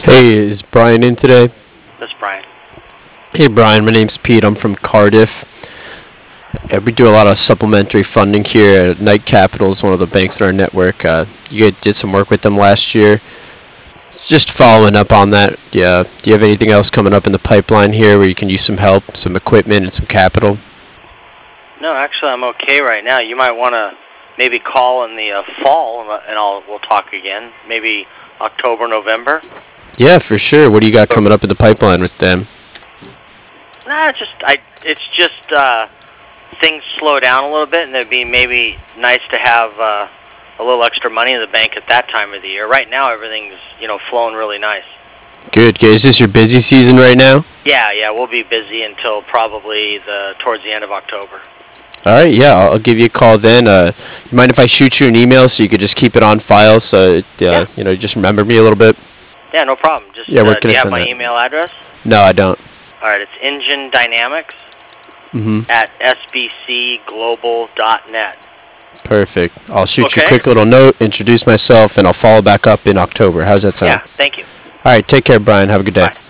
Hey, is Brian in today? This Brian. Hey, Brian, my name's Pete. I'm from Cardiff. We do a lot of supplementary funding here at Knight Capital, is one of the banks in our network. You guys did some work with them last year. Just following up on that, yeah. Do you have anything else coming up in the pipeline here where you can use some help, some equipment, and some capital? No, actually, I'm okay right now. You might want to maybe call in the fall, and we'll talk again. Maybe October, November. Yeah, for sure. What do you got coming up in the pipeline with them? Nah, it's just things slow down a little bit, and it'd be maybe nice to have a little extra money in the bank at that time of the year. Right now, everything's flowing really nice. Good, good. Is this your busy season right now? Yeah, we'll be busy until probably towards the end of October. All right, yeah, I'll give you a call then. You mind if I shoot you an email so you could just keep it on file so Yeah. just remember me a little bit? Yeah, no problem. Just Yeah, where can do I you have send my that? email address? No, I don't. All right, it's Engine Dynamics Mm-hmm. at sbcglobal.net. Perfect. I'll shoot you a Okay. quick little note, introduce myself, and I'll follow back up in October. How's that sound? Yeah, thank you. All right, take care, Brian. Have a good day. Bye.